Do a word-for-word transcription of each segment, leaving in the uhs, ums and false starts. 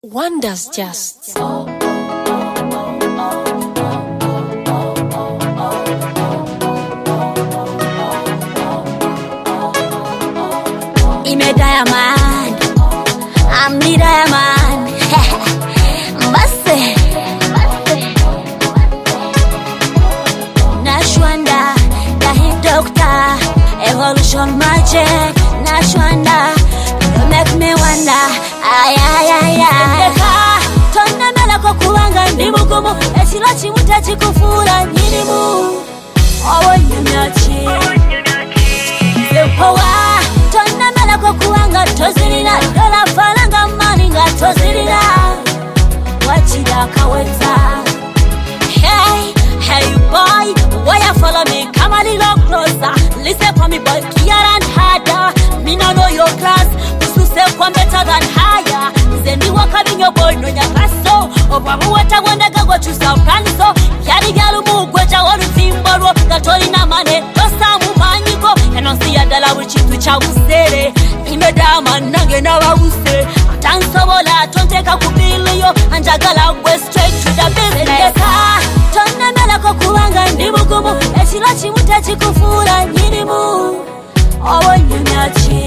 Wonders just. Ime diamond, I'm the diamond. Mbasse, Nashwanda, the hit doctor, evolution magic. Nashwanda, you make me wonder. Ay ay ay ay. Tonna mela kokuwanga ndi mugumu, ekiro kimuta kikufura nyirimu. Owo nyamyachi, sepowa. Tonna mela kokuwanga tozirina, dola falanga mani nga tozirina. Wachida kaweza. Hey, hey boy, why you follow me? Come a little closer. Listen for me, boy, clear and harder. Me no know your class. Say one better than higher. Zendi wakabi your boy no nyakaso. Obamu wata wanda gago chusa ukanso. Yari galu mugweja walu timbaro. Gatori na mane tosa mumanyiko. Enonsi ya dala wichitu cha usere. Ime dama nange na wa use. Atanso bola tonteka kubili yo. Anjagala we straight to the business. Tonne mela kokuwanga ndi mugumu. Echilo chimuta chikufura nyirimu. Owo nyunyachi.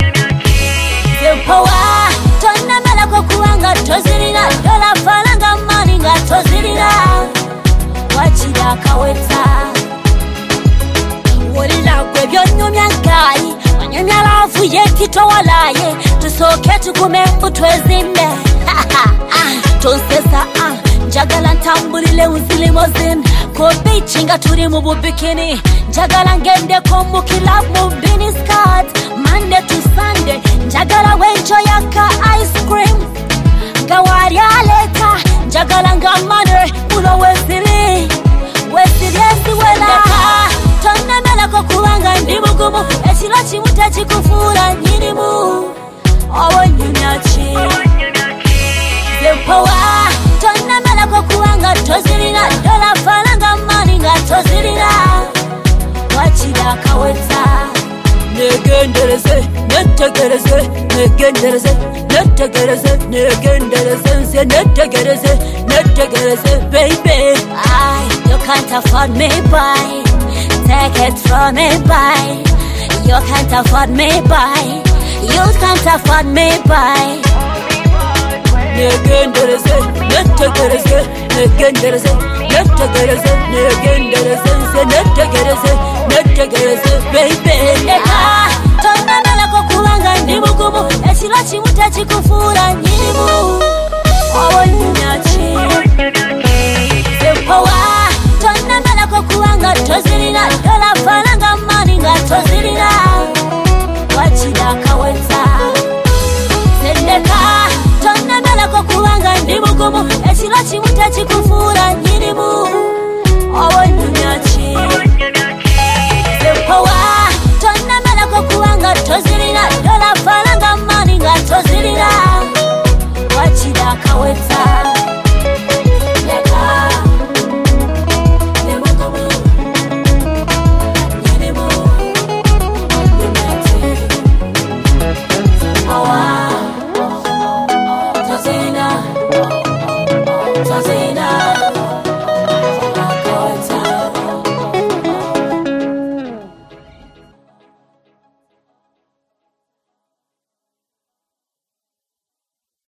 Power, tonna mela kokuwanga tozirina, dola falanga mani nga tozirina. Wachida kaweta. Wolila kwe byonyumya ngai, wanyumya lafu yekito walaye, tusoke tukume utwezime. Tonsesa ah, njagala ntambulile unzilimozin, kobe chinga turi mu bubikini, njagala ngende komu kilabu mu bini skirt. Monday to Sunday, njagala wencho yaka ice cream. Gawari aleta, njagala ngamane, ulo wesiri. Wesiri esi wela. Tonna mela kokuwanga ndi mugumu, echilo chimuta chikufura nyirimu. Owo nyunyachi. Zempowa, tonna mela kokuwanga tozirina, dola falanga mani nga tozirina. Wachida kaweta. Negendereze, netegereze, negendereze, netegereze, negendereze, netegereze, netegereze, baby. I, you can't afford me, boy. Take it from me, boy. You can't afford me, boy. You can't afford me, boy. Negendereze, netegereze, negendereze, netegereze, negendereze, netegereze, netegereze, baby. Tonna mela kokuwanga ndi mugumu, echilo chimuta chikufura nyirimu.